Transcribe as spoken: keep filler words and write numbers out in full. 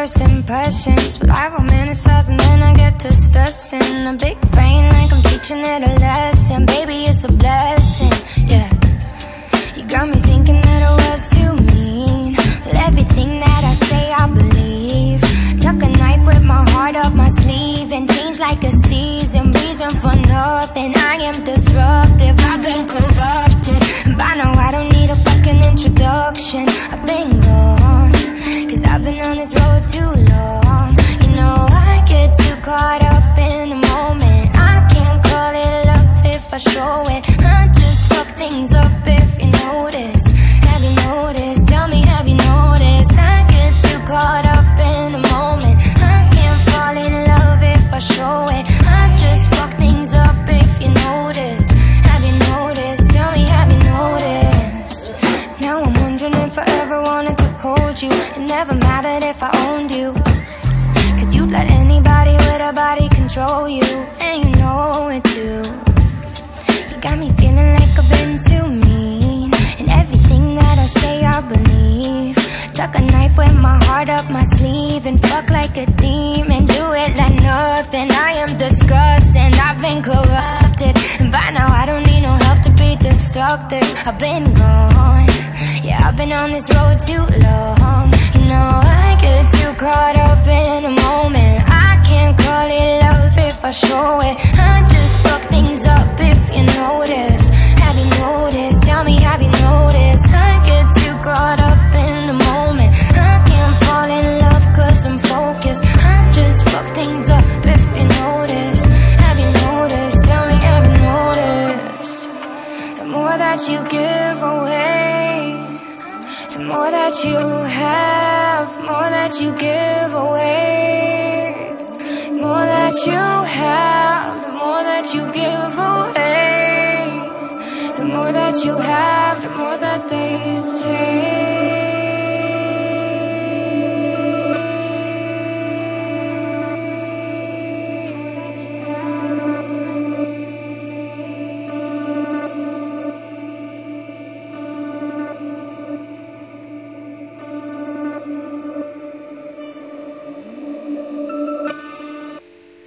first impressions, but I romanticize and then I get to stressing. A big brain like I'm teaching it a lesson. Baby, it's a blessing, yeah. You got me thinking that I was too mean. Well, everything that I say I believe. Tuck a knife with my heart up my sleeve and change like a season. Reason for nothing, I am disruptive. I've been corrupted, and by now I don't need a fucking introduction. I've been gone, cause I've been on this road too long. You know I get too caught up in the moment. I can't call it love if I show it. I just fuck things up if you notice. Have you noticed? Tell me, have you noticed? I get too caught up in the moment. I can't fall in love if I show it. I just fuck things up if you notice. Have you noticed? Tell me, have you noticed? Now I'm wondering if I ever wanted to hold you. It never mattered if I owned you, cause you'd let anybody with a body control you, and you know it too. You got me feeling like I've been too mean, and everything that I say I believe. Tuck a knife with my heart up my sleeve and fuck like a demon. Do it like nothing. I am disgusting. I've been corrupted, and by now I don't need no help to be destructive. I've been gone, yeah, I've been on this road too long. You know I get too caught up in a moment. I can't call it love if I show it. I just fuck things up if you notice. Have you noticed? Tell me, have you noticed? I get too caught up in the moment. I can't fall in love cause I'm focused. I just fuck things up if you notice. Have you noticed? Tell me, have you noticed? The more that you give away, the more that you have, more that you give away. More that you have, the more that you give away. The more that you have, the more that they take.